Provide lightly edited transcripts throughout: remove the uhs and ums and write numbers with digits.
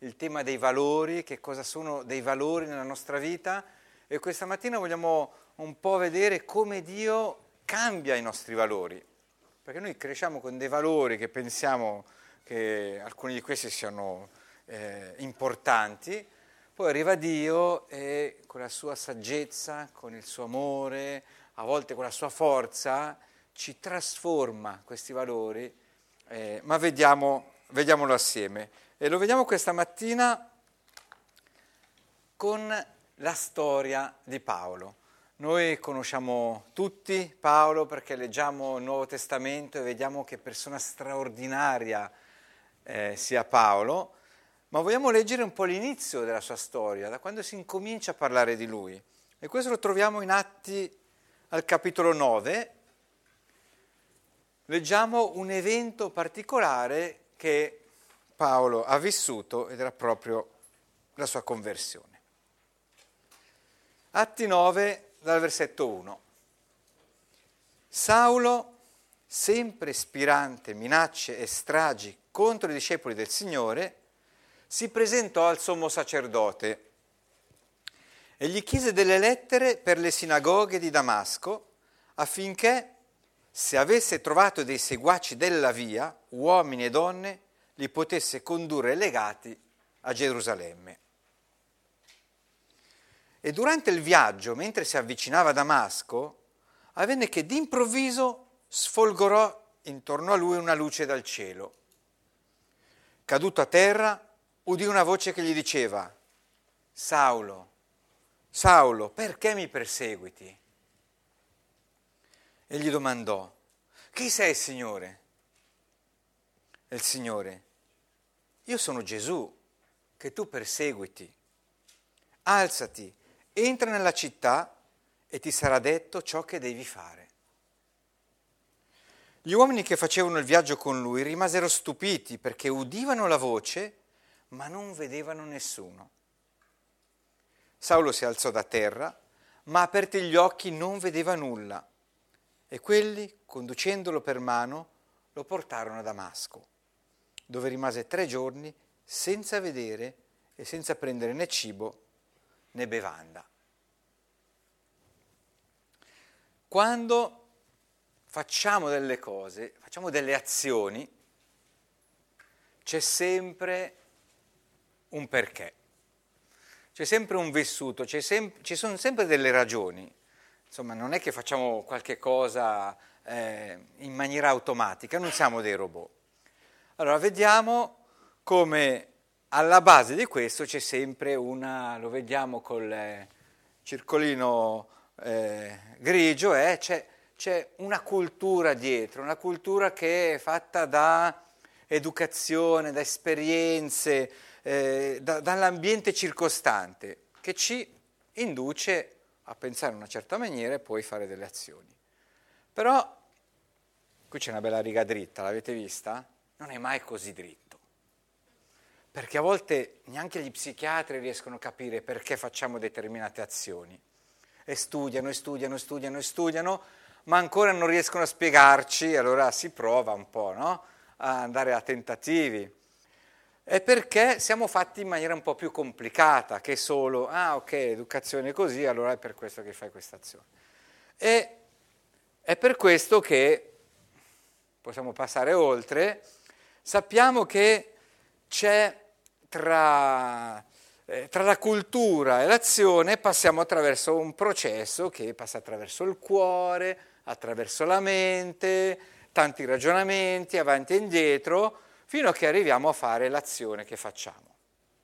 il tema dei valori, che cosa sono dei valori nella nostra vita, e questa mattina vogliamo un po' vedere come Dio cambia i nostri valori, perché noi cresciamo con dei valori che pensiamo che alcuni di questi siano importanti, poi arriva Dio e con la sua saggezza, con il suo amore, a volte con la sua forza, ci trasforma questi valori, ma vediamolo assieme. E lo vediamo questa mattina con la storia di Paolo. Noi conosciamo tutti Paolo perché leggiamo il Nuovo Testamento e vediamo che persona straordinaria sia Paolo, ma vogliamo leggere un po' l'inizio della sua storia, da quando si incomincia a parlare di lui. E questo lo troviamo in Atti al capitolo 9. Leggiamo un evento particolare che Paolo ha vissuto ed era proprio la sua conversione. Atti 9, dal versetto 1. Saulo, sempre ispirante minacce e stragi contro i discepoli del Signore, si presentò al sommo sacerdote e gli chiese delle lettere per le sinagoghe di Damasco affinché, se avesse trovato dei seguaci della via, uomini e donne, li potesse condurre legati a Gerusalemme. E durante il viaggio, mentre si avvicinava a Damasco, avvenne che d'improvviso sfolgorò intorno a lui una luce dal cielo. Caduto a terra, udì una voce che gli diceva: Saulo, Saulo, perché mi perseguiti? E gli domandò: chi sei, Signore? E il Signore: io sono Gesù, che tu perseguiti. Alzati, entra nella città e ti sarà detto ciò che devi fare. Gli uomini che facevano il viaggio con lui rimasero stupiti perché udivano la voce, ma non vedevano nessuno. Saulo si alzò da terra, ma aperti gli occhi non vedeva nulla, e quelli, conducendolo per mano, lo portarono a Damasco, dove rimase 3 giorni senza vedere e senza prendere né cibo né bevanda. Quando facciamo delle cose, facciamo delle azioni, c'è sempre un perché, c'è sempre un vissuto, ci sono sempre delle ragioni. Insomma, non è che facciamo qualche cosa in maniera automatica, non siamo dei robot. Allora, vediamo come alla base di questo c'è sempre lo vediamo col circolino grigio, c'è una cultura dietro, una cultura che è fatta da educazione, da esperienze, dall'ambiente circostante, che ci induce a pensare in una certa maniera e poi fare delle azioni. Però, qui c'è una bella riga dritta, l'avete vista? Non è mai così dritto, perché a volte neanche gli psichiatri riescono a capire perché facciamo determinate azioni, e studiano, ma ancora non riescono a spiegarci, allora si prova un po', no? A andare a tentativi. È perché siamo fatti in maniera un po' più complicata che solo, ok, l'educazione è così, allora è per questo che fai questa azione. E è per questo che, possiamo passare oltre, sappiamo che c'è tra la cultura e l'azione, passiamo attraverso un processo che passa attraverso il cuore, attraverso la mente, tanti ragionamenti, avanti e indietro, fino a che arriviamo a fare l'azione che facciamo.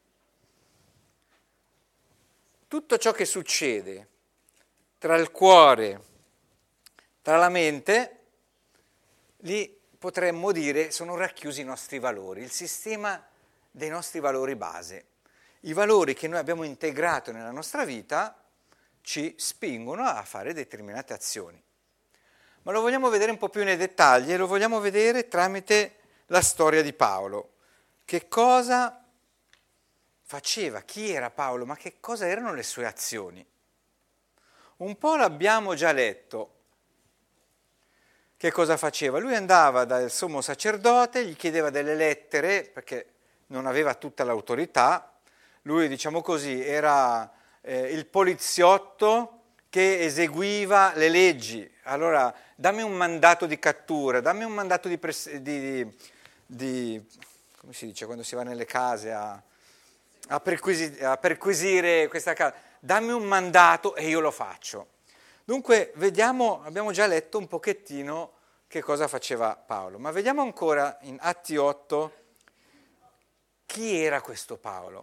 Tutto ciò che succede tra il cuore, tra la mente, lì potremmo dire sono racchiusi i nostri valori, il sistema dei nostri valori base. I valori che noi abbiamo integrato nella nostra vita ci spingono a fare determinate azioni. Ma lo vogliamo vedere un po' più nei dettagli e lo vogliamo vedere tramite la storia di Paolo. Che cosa faceva? Chi era Paolo? Ma che cosa erano le sue azioni? Un po' l'abbiamo già letto. Che cosa faceva? Lui andava dal sommo sacerdote, gli chiedeva delle lettere, perché non aveva tutta l'autorità, lui, diciamo così, era il poliziotto che eseguiva le leggi. Allora, dammi un mandato di cattura, dammi un mandato di come si dice, quando si va nelle case a perquisire questa casa, dammi un mandato e io lo faccio. Dunque, vediamo, abbiamo già letto un pochettino che cosa faceva Paolo, ma vediamo ancora in Atti 8 chi era questo Paolo.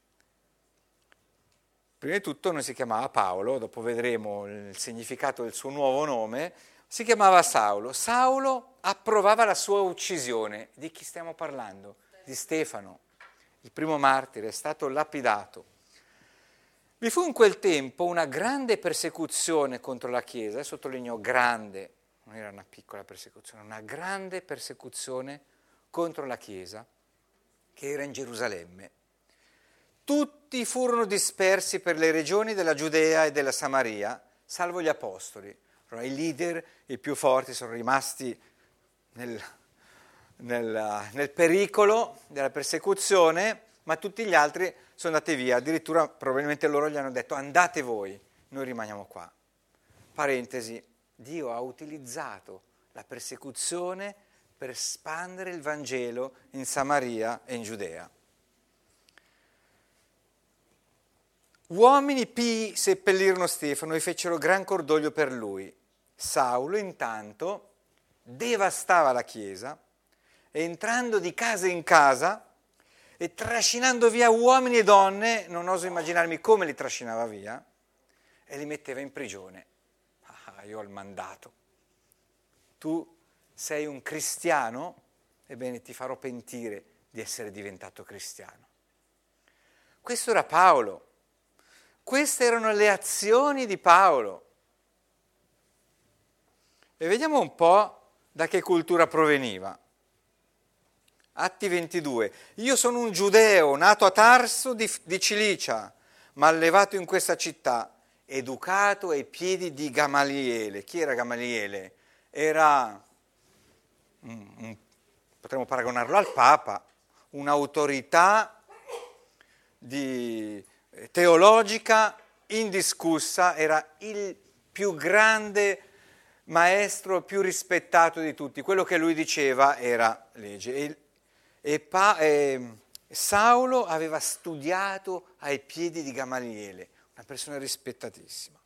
Prima di tutto non si chiamava Paolo, dopo vedremo il significato del suo nuovo nome, si chiamava Saulo. Saulo approvava la sua uccisione. Di chi stiamo parlando? Di Stefano, il primo martire, è stato lapidato. Vi fu in quel tempo una grande persecuzione contro la Chiesa, sottolineo grande, non era una piccola persecuzione, una grande persecuzione contro la Chiesa che era in Gerusalemme. Tutti furono dispersi per le regioni della Giudea e della Samaria, salvo gli apostoli. Allora, i leader, i più forti, sono rimasti nel pericolo della persecuzione, ma tutti gli altri sono andati via. Addirittura probabilmente loro gli hanno detto andate voi, noi rimaniamo qua. Parentesi, Dio ha utilizzato la persecuzione per espandere il Vangelo in Samaria e in Giudea. Uomini pii seppellirono Stefano e fecero gran cordoglio per lui. Saulo, intanto, devastava la chiesa, entrando di casa in casa e trascinando via uomini e donne, non oso immaginarmi come li trascinava via, e li metteva in prigione. Io ho il mandato. Tu sei un cristiano? Ebbene, ti farò pentire di essere diventato cristiano. Questo era Paolo. Queste erano le azioni di Paolo. E vediamo un po' da che cultura proveniva. Atti 22. Io sono un giudeo nato a Tarso di Cilicia, ma allevato in questa città, educato ai piedi di Gamaliele. Chi era Gamaliele? Era, potremmo paragonarlo al Papa, un'autorità teologica indiscussa, era il più grande maestro, più rispettato di tutti. Quello che lui diceva era legge. E Saulo aveva studiato ai piedi di Gamaliele, una persona rispettatissima.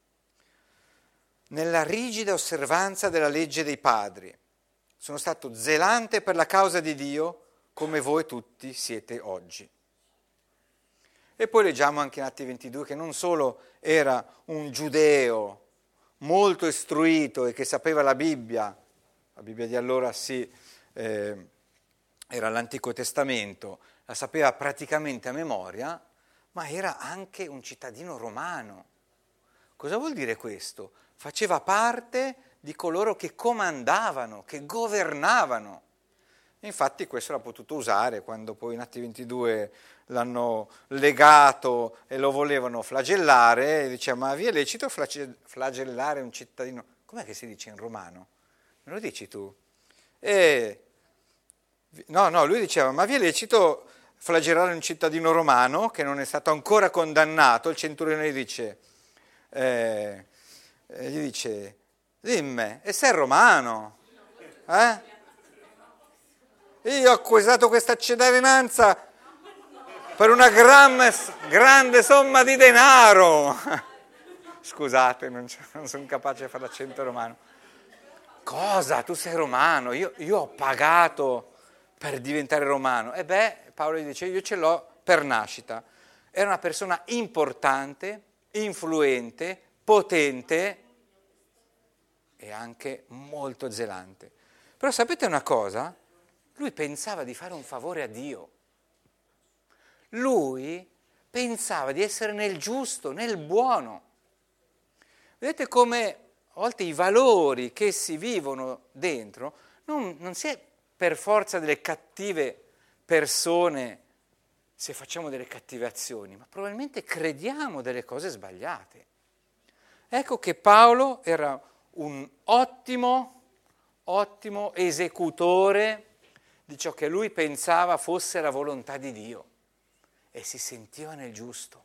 Nella rigida osservanza della legge dei padri, sono stato zelante per la causa di Dio, come voi tutti siete oggi. E poi leggiamo anche in Atti 22 che non solo era un giudeo molto istruito e che sapeva la Bibbia di allora sì, era l'Antico Testamento, la sapeva praticamente a memoria, ma era anche un cittadino romano. Cosa vuol dire questo? Faceva parte di coloro che comandavano, che governavano. Infatti questo l'ha potuto usare quando poi in Atti 22 l'hanno legato e lo volevano flagellare, e diceva ma vi è lecito flagellare un cittadino? Com'è che si dice in romano? Me lo dici tu? No, lui diceva ma vi è lecito flagellare un cittadino romano che non è stato ancora condannato? Il centurione gli dice dimmi, e sei romano? Io ho acquistato questa cittadinanza per una grande somma di denaro. Scusate, non sono capace di fare l'accento romano. Cosa? Tu sei romano? Io ho pagato per diventare romano. Paolo gli dice, io ce l'ho per nascita. Era una persona importante, influente, potente e anche molto zelante. Però sapete una cosa? Lui pensava di fare un favore a Dio. Lui pensava di essere nel giusto, nel buono. Vedete come a volte i valori che si vivono dentro non si è per forza delle cattive persone se facciamo delle cattive azioni, ma probabilmente crediamo delle cose sbagliate. Ecco che Paolo era un ottimo esecutore di ciò che lui pensava fosse la volontà di Dio e si sentiva nel giusto.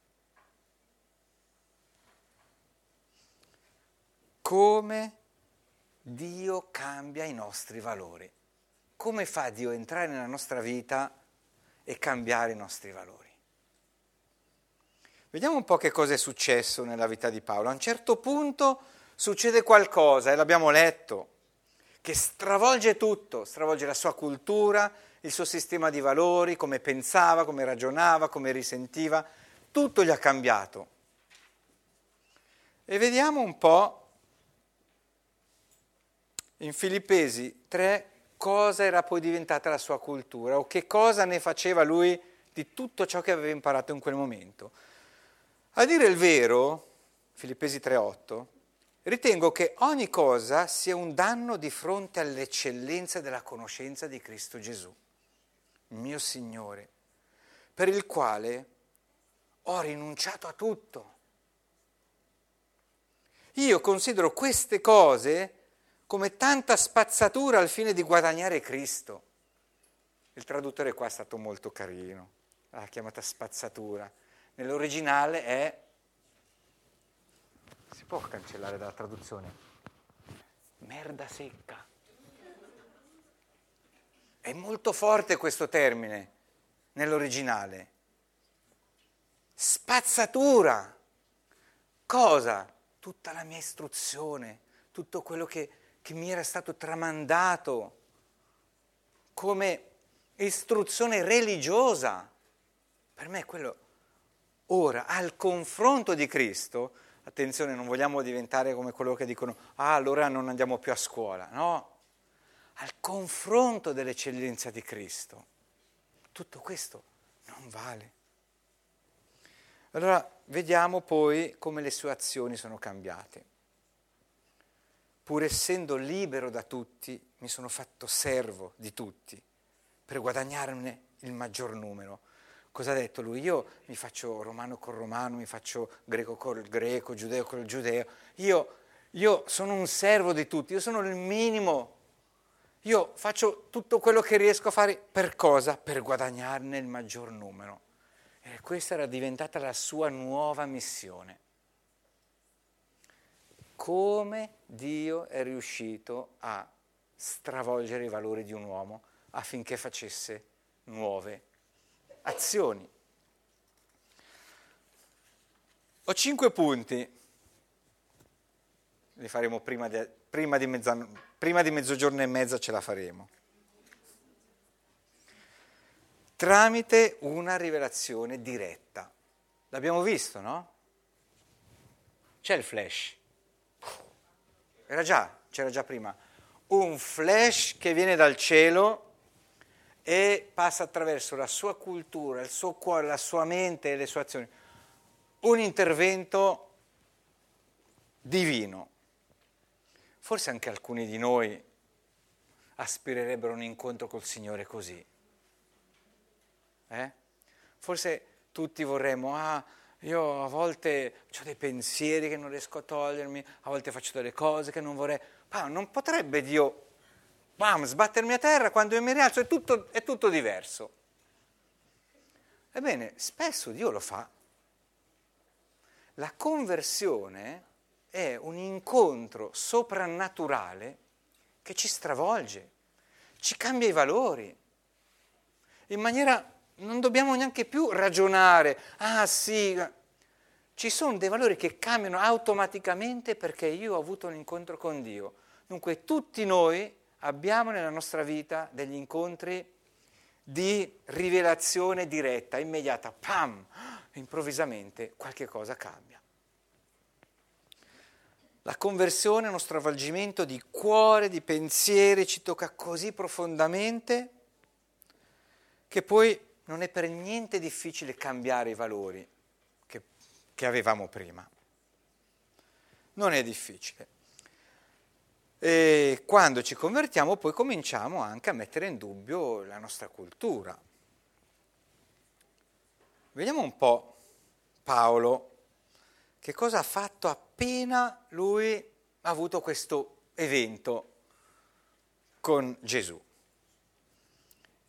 Come Dio cambia i nostri valori. Come fa Dio a entrare nella nostra vita e cambiare i nostri valori? Vediamo un po' che cosa è successo nella vita di Paolo. A un certo punto succede qualcosa, e l'abbiamo letto, che stravolge tutto, stravolge la sua cultura, il suo sistema di valori, come pensava, come ragionava, come risentiva, tutto gli ha cambiato. E vediamo un po' in Filippesi 3 cosa era poi diventata la sua cultura o che cosa ne faceva lui di tutto ciò che aveva imparato in quel momento. A dire il vero, Filippesi 3,8, ritengo che ogni cosa sia un danno di fronte all'eccellenza della conoscenza di Cristo Gesù, mio Signore, per il quale ho rinunciato a tutto. Io considero queste cose come tanta spazzatura al fine di guadagnare Cristo. Il traduttore qua è stato molto carino, l'ha chiamata spazzatura. Nell'originale è, si può cancellare dalla traduzione, merda secca. È molto forte questo termine nell'originale. Spazzatura. Cosa? Tutta la mia istruzione, tutto quello che mi era stato tramandato come istruzione religiosa. Per me quello, ora, al confronto di Cristo, attenzione, non vogliamo diventare come quello che dicono, allora non andiamo più a scuola, no, al confronto dell'eccellenza di Cristo, tutto questo non vale. Allora, vediamo poi come le sue azioni sono cambiate. Pur essendo libero da tutti, mi sono fatto servo di tutti per guadagnarne il maggior numero. Cosa ha detto lui? Io mi faccio romano col romano, mi faccio greco col greco, giudeo col giudeo. Io sono un servo di tutti, io sono il minimo. Io faccio tutto quello che riesco a fare. Per cosa? Per guadagnarne il maggior numero. E questa era diventata la sua nuova missione. Come Dio è riuscito a stravolgere i valori di un uomo affinché facesse nuove azioni. Ho 5 punti, li faremo prima di mezzogiorno e mezza, ce la faremo. Tramite una rivelazione diretta. L'abbiamo visto, no? C'è il flash. C'era già prima. Un flash che viene dal cielo e passa attraverso la sua cultura, il suo cuore, la sua mente e le sue azioni. Un intervento divino. Forse anche alcuni di noi aspirerebbero a un incontro col Signore così. Forse tutti vorremmo, io a volte ho dei pensieri che non riesco a togliermi, a volte faccio delle cose che non vorrei. Non potrebbe Dio sbattermi a terra quando io mi rialzo, è tutto diverso. Ebbene, spesso Dio lo fa. La conversione è un incontro soprannaturale che ci stravolge, ci cambia i valori, in maniera. Non dobbiamo neanche più ragionare, sì, ci sono dei valori che cambiano automaticamente perché io ho avuto un incontro con Dio. Dunque tutti noi abbiamo nella nostra vita degli incontri di rivelazione diretta, immediata, improvvisamente qualche cosa cambia. La conversione è uno stravolgimento di cuore, di pensieri, ci tocca così profondamente che poi non è per niente difficile cambiare i valori che avevamo prima. Non è difficile. E quando ci convertiamo poi cominciamo anche a mettere in dubbio la nostra cultura. Vediamo un po' Paolo che cosa ha fatto appena lui ha avuto questo evento con Gesù.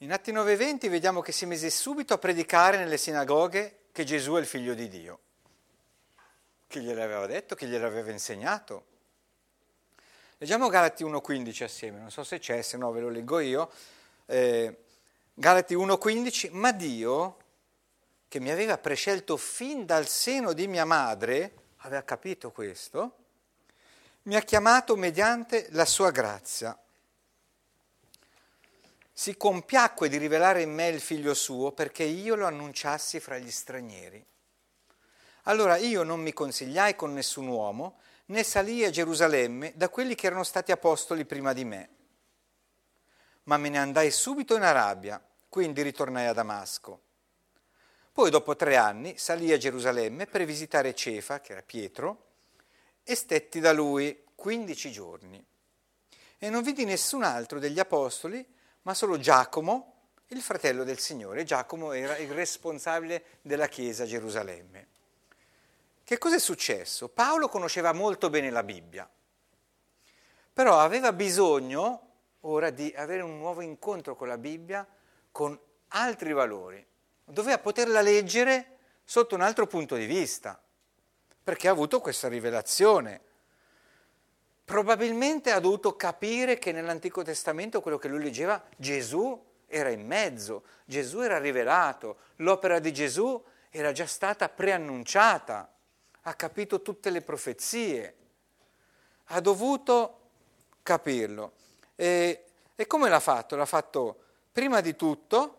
In Atti 9:20 vediamo che si mise subito a predicare nelle sinagoghe che Gesù è il figlio di Dio. Chi gliel'aveva detto, chi gliel'aveva insegnato. Leggiamo Galati 1:15 assieme, non so se c'è, se no ve lo leggo io. Galati 1:15, ma Dio, che mi aveva prescelto fin dal seno di mia madre, aveva capito questo, mi ha chiamato mediante la sua grazia. Si compiacque di rivelare in me il figlio suo perché io lo annunciassi fra gli stranieri. Allora io non mi consigliai con nessun uomo, né salii a Gerusalemme da quelli che erano stati apostoli prima di me. Ma me ne andai subito in Arabia, quindi ritornai a Damasco. Poi dopo 3 anni salii a Gerusalemme per visitare Cefa, che era Pietro, e stetti da lui 15 giorni. E non vidi nessun altro degli apostoli, ma solo Giacomo, il fratello del Signore. Giacomo era il responsabile della chiesa a Gerusalemme. Che cosa è successo? Paolo conosceva molto bene la Bibbia, però aveva bisogno ora di avere un nuovo incontro con la Bibbia, con altri valori. Doveva poterla leggere sotto un altro punto di vista, perché ha avuto questa rivelazione. Probabilmente ha dovuto capire che nell'Antico Testamento quello che lui leggeva, Gesù era in mezzo, Gesù era rivelato, l'opera di Gesù era già stata preannunciata, ha capito tutte le profezie, ha dovuto capirlo. E come l'ha fatto? L'ha fatto prima di tutto,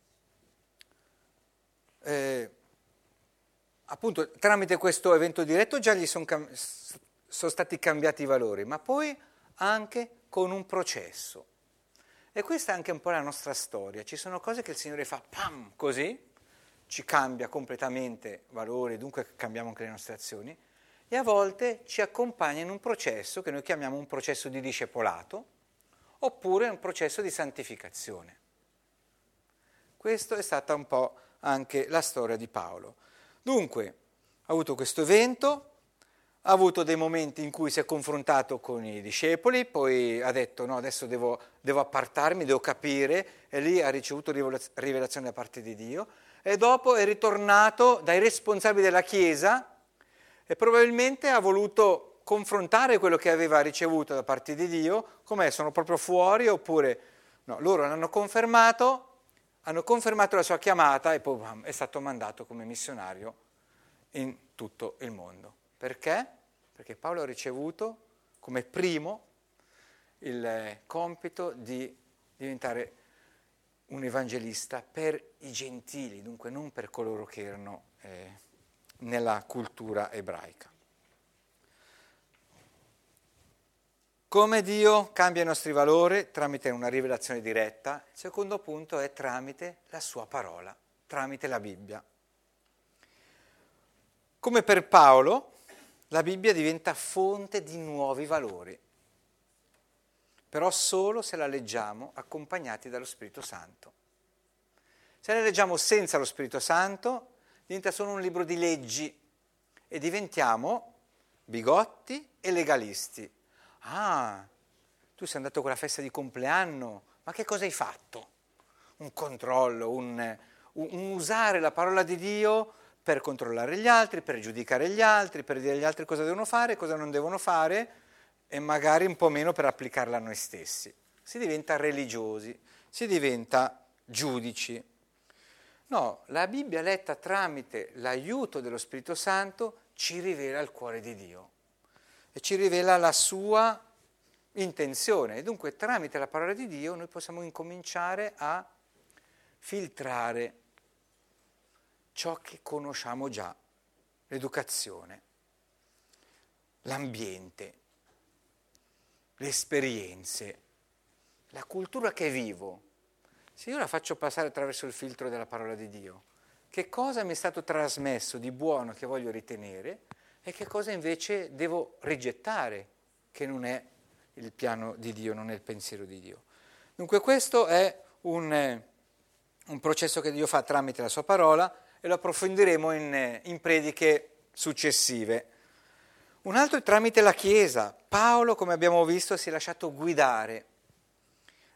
appunto tramite questo evento diretto già gli sono stati cambiati i valori, ma poi anche con un processo. E questa è anche un po' la nostra storia. Ci sono cose che il Signore fa, pam, così, ci cambia completamente valori, dunque cambiamo anche le nostre azioni, e a volte ci accompagna in un processo che noi chiamiamo un processo di discepolato, oppure un processo di santificazione. Questa è stata un po' anche la storia di Paolo. Dunque, ha avuto questo evento, ha avuto dei momenti in cui si è confrontato con i discepoli, poi ha detto no, adesso devo appartarmi, devo capire, e lì ha ricevuto rivelazione da parte di Dio, e dopo è ritornato dai responsabili della Chiesa e probabilmente ha voluto confrontare quello che aveva ricevuto da parte di Dio, com'è, sono proprio fuori oppure no, loro l'hanno confermato, hanno confermato la sua chiamata e poi è stato mandato come missionario in tutto il mondo. Perché? Perché Paolo ha ricevuto come primo il compito di diventare un evangelista per i gentili, dunque non per coloro che erano nella cultura ebraica. Come Dio cambia i nostri valori tramite una rivelazione diretta, il secondo punto è tramite la sua parola, tramite la Bibbia. Come per Paolo, la Bibbia diventa fonte di nuovi valori, però solo se la leggiamo accompagnati dallo Spirito Santo. Se la leggiamo senza lo Spirito Santo, diventa solo un libro di leggi e diventiamo bigotti e legalisti. Ah, tu sei andato a quella festa di compleanno, ma che cosa hai fatto? Un controllo, un usare la parola di Dio per controllare gli altri, per giudicare gli altri, per dire agli altri cosa devono fare, cosa non devono fare, e magari un po' meno per applicarla a noi stessi. Si diventa religiosi, si diventa giudici. No, la Bibbia letta tramite l'aiuto dello Spirito Santo ci rivela il cuore di Dio e ci rivela la sua intenzione. E dunque tramite la parola di Dio noi possiamo incominciare a filtrare ciò che conosciamo già, l'educazione, l'ambiente, le esperienze, la cultura che vivo. Se io la faccio passare attraverso il filtro della parola di Dio, che cosa mi è stato trasmesso di buono che voglio ritenere e che cosa invece devo rigettare, che non è il piano di Dio, non è il pensiero di Dio. Dunque questo è un processo che Dio fa tramite la sua parola e lo approfondiremo in prediche successive. Un altro è tramite la Chiesa. Paolo, come abbiamo visto, si è lasciato guidare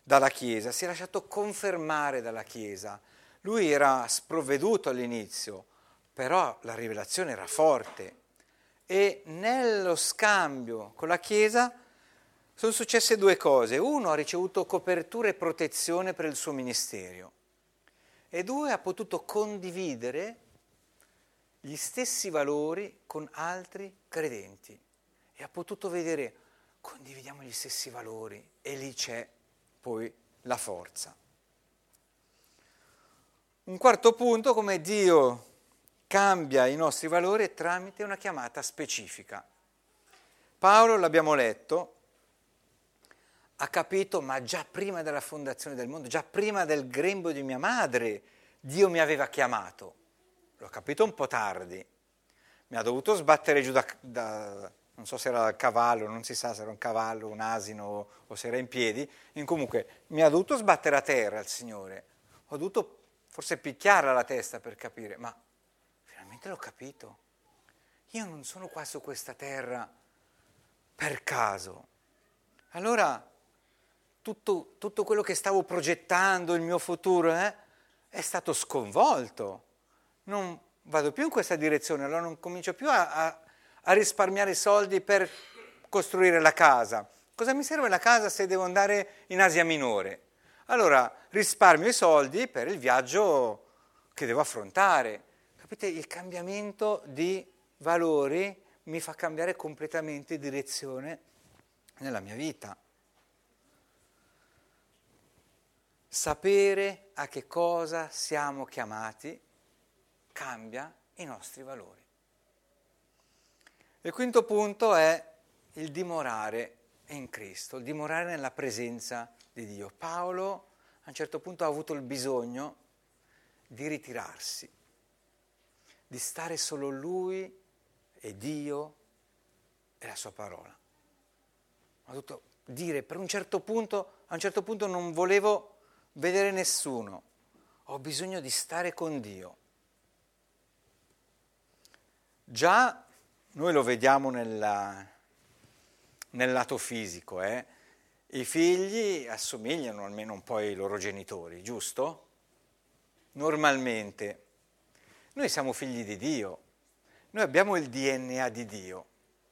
dalla Chiesa, si è lasciato confermare dalla Chiesa. Lui era sprovveduto all'inizio, però la rivelazione era forte e nello scambio con la Chiesa sono successe due cose. Uno, ha ricevuto copertura e protezione per il suo ministero e due, ha potuto condividere gli stessi valori con altri credenti e ha potuto vedere, condividiamo gli stessi valori e lì c'è poi la forza. Un quarto punto, come Dio cambia i nostri valori tramite una chiamata specifica. Paolo, l'abbiamo letto, ha capito, ma già prima della fondazione del mondo, già prima del grembo di mia madre, Dio mi aveva chiamato. L'ho capito un po' tardi. Mi ha dovuto sbattere giù non so se era il cavallo, non si sa se era un cavallo, un asino o se era in piedi. Comunque mi ha dovuto sbattere a terra il Signore. Ho dovuto forse picchiarla la testa per capire, ma finalmente l'ho capito. Io non sono qua su questa terra per caso. Allora tutto quello che stavo progettando, il mio futuro, è stato sconvolto. Non vado più in questa direzione, allora non comincio più a risparmiare soldi per costruire la casa. Cosa mi serve la casa se devo andare in Asia Minore? Allora risparmio i soldi per il viaggio che devo affrontare. Capite? Il cambiamento di valori mi fa cambiare completamente direzione nella mia vita. Sapere a che cosa siamo chiamati cambia i nostri valori. Il quinto punto è il dimorare in Cristo, il dimorare nella presenza di Dio. Paolo a un certo punto ha avuto il bisogno di ritirarsi, di stare solo lui e Dio e la sua parola. Ha dovuto dire, a un certo punto non volevo vedere nessuno, ho bisogno di stare con Dio. Già noi lo vediamo nel lato fisico, I figli assomigliano almeno un po' ai loro genitori, giusto? Normalmente. Noi siamo figli di Dio, noi abbiamo il DNA di Dio.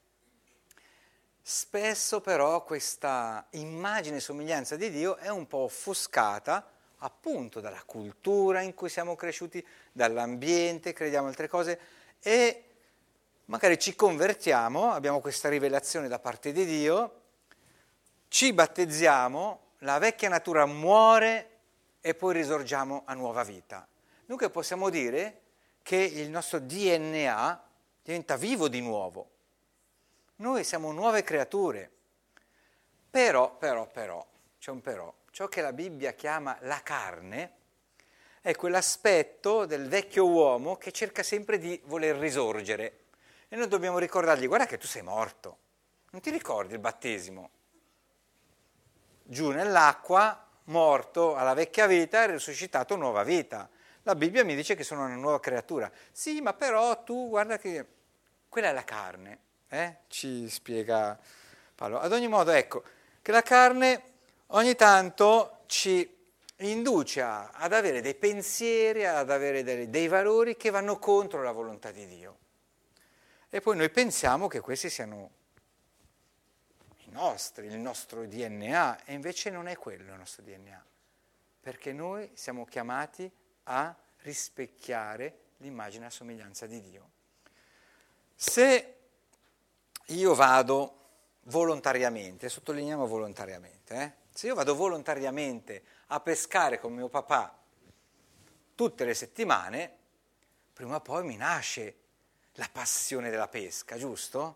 Spesso però questa immagine e somiglianza di Dio è un po' offuscata appunto dalla cultura in cui siamo cresciuti, dall'ambiente, crediamo altre cose e magari ci convertiamo, abbiamo questa rivelazione da parte di Dio, ci battezziamo, la vecchia natura muore e poi risorgiamo a nuova vita. Dunque possiamo dire che il nostro DNA diventa vivo di nuovo. Noi siamo nuove creature, però, c'è un però, ciò che la Bibbia chiama la carne è quell'aspetto del vecchio uomo che cerca sempre di voler risorgere e noi dobbiamo ricordargli, guarda che tu sei morto, non ti ricordi il battesimo? Giù nell'acqua, morto alla vecchia vita e risuscitato nuova vita. La Bibbia mi dice che sono una nuova creatura. Sì, ma però tu guarda che quella è la carne. Ci spiega Paolo. Ad ogni modo, ecco, che la carne ogni tanto ci induce ad avere dei pensieri, ad avere dei valori che vanno contro la volontà di Dio. E poi noi pensiamo che questi siano i nostri, il nostro DNA, e invece non è quello il nostro DNA, perché noi siamo chiamati a rispecchiare l'immagine e la somiglianza di Dio. Se io vado volontariamente, sottolineiamo volontariamente, se io vado volontariamente a pescare con mio papà tutte le settimane, prima o poi mi nasce la passione della pesca, giusto?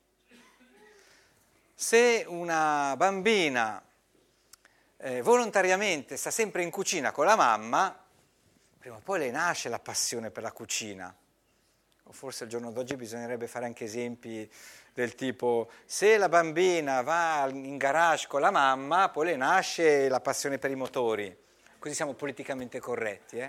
Se una bambina volontariamente sta sempre in cucina con la mamma, prima o poi le nasce la passione per la cucina. O forse al giorno d'oggi bisognerebbe fare anche esempi del tipo, se la bambina va in garage con la mamma, poi le nasce la passione per i motori. Così siamo politicamente corretti,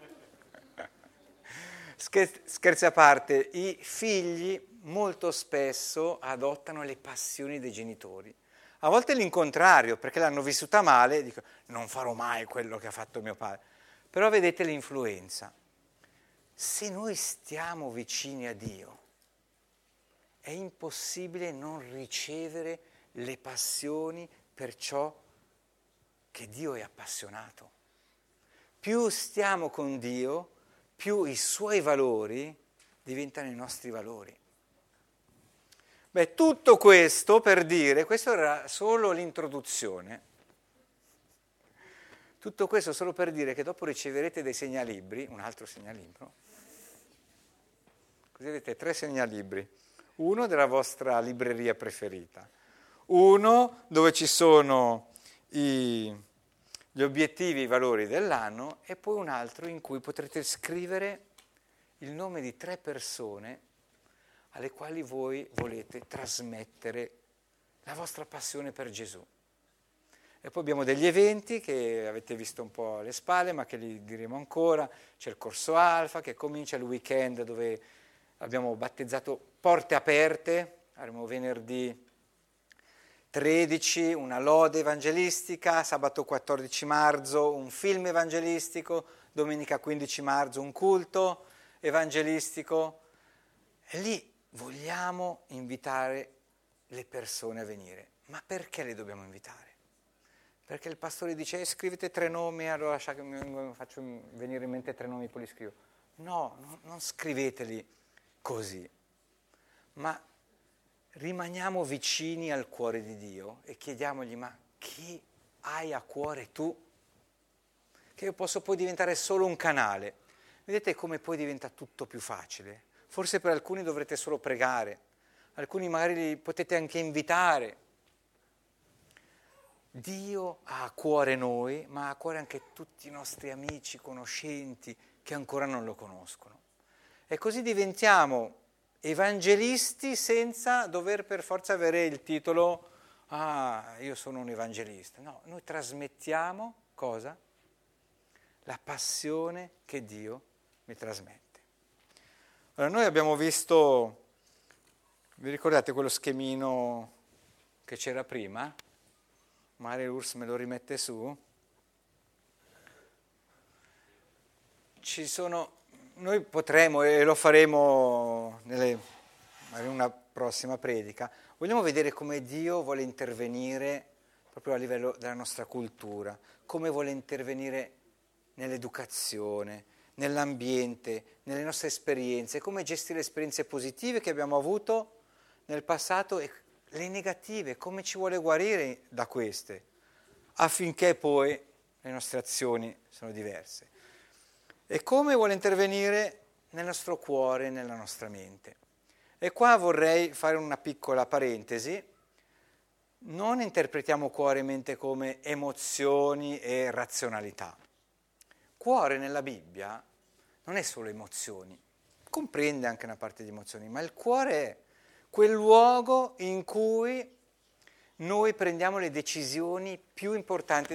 Scherzi a parte, i figli molto spesso adottano le passioni dei genitori, A volte è l'incontrario, perché l'hanno vissuta male, dico non farò mai quello che ha fatto mio padre. Però vedete l'influenza. Se noi stiamo vicini a Dio, è impossibile non ricevere le passioni per ciò che Dio è appassionato. Più stiamo con Dio, più i suoi valori diventano i nostri valori. Beh, tutto questo per dire, questo era solo l'introduzione, tutto questo solo per dire che dopo riceverete dei segnalibri, un altro segnalibro, così avete 3 segnalibri, uno della vostra libreria preferita, uno dove ci sono gli obiettivi, i valori dell'anno, e poi un altro in cui potrete scrivere il nome di 3 persone alle quali voi volete trasmettere la vostra passione per Gesù. E poi abbiamo degli eventi che avete visto un po' alle spalle, ma che li diremo ancora. C'è il corso Alfa che comincia il weekend dove abbiamo battezzato Porte Aperte, avremo venerdì 13 una lode evangelistica, sabato 14 marzo un film evangelistico, domenica 15 marzo un culto evangelistico, e lì vogliamo invitare le persone a venire. Ma perché le dobbiamo invitare? Perché il pastore dice scrivete 3 nomi, allora lascia che mi faccio venire in mente 3 nomi, poi li scrivo. No, non scriveteli così, ma rimaniamo vicini al cuore di Dio e chiediamogli: ma chi hai a cuore tu? Che io posso poi diventare solo un canale. Vedete come poi diventa tutto più facile? Forse per alcuni dovrete solo pregare, alcuni magari li potete anche invitare. Dio ha a cuore noi, ma ha a cuore anche tutti i nostri amici, conoscenti, che ancora non lo conoscono. E così diventiamo evangelisti senza dover per forza avere il titolo io sono un evangelista. No, noi trasmettiamo cosa? La passione che Dio mi trasmette. Allora, noi abbiamo visto, vi ricordate quello schemino che c'era prima? Mario Urs me lo rimette su. Noi potremo, e lo faremo magari una prossima predica, vogliamo vedere come Dio vuole intervenire proprio a livello della nostra cultura, come vuole intervenire nell'educazione, nell'ambiente, nelle nostre esperienze, come gestire le esperienze positive che abbiamo avuto nel passato e le negative, come ci vuole guarire da queste, affinché poi le nostre azioni sono diverse. E come vuole intervenire nel nostro cuore, nella nostra mente. E qua vorrei fare una piccola parentesi. Non interpretiamo cuore e mente come emozioni e razionalità. Cuore nella Bibbia non è solo emozioni, comprende anche una parte di emozioni, ma il cuore è quel luogo in cui noi prendiamo le decisioni più importanti